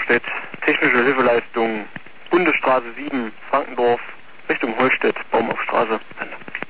steht technische Hilfeleistung Bundesstraße 7, Frankendorf, Richtung Holstedt, Baumhofstraße.